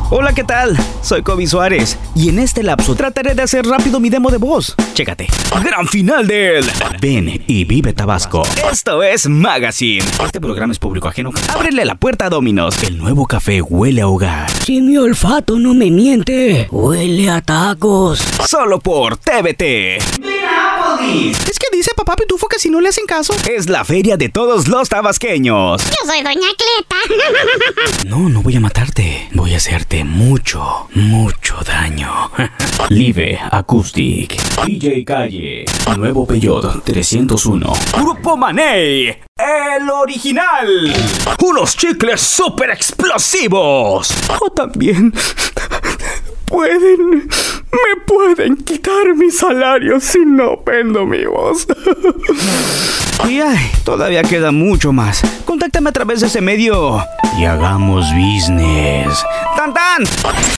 Hola, ¿qué tal? Soy Kobe Suárez y en este lapso trataré de hacer rápido mi demo de voz. Chécate. Gran final del Ven y Vive Tabasco. Esto es Magazine. Este programa es público ajeno. Ábrele la puerta a Domino's. El nuevo café huele a hogar. Si mi olfato no me miente, huele a tacos. Solo por TVT. Es que dice papá Pitufo que si no le hacen caso, es la feria de todos los tabasqueños. Yo soy Doña Cleta. No voy a matarte. Voy a hacerte mucho daño. Live Acoustic. DJ Calle. Nuevo Peugeot 301. Grupo Maney. El original. Unos chicles super explosivos. O también me pueden quitar mi salario si no vendo mi voz. Y todavía queda mucho más. Contáctame a través de ese medio y hagamos business. ¡Tan tan!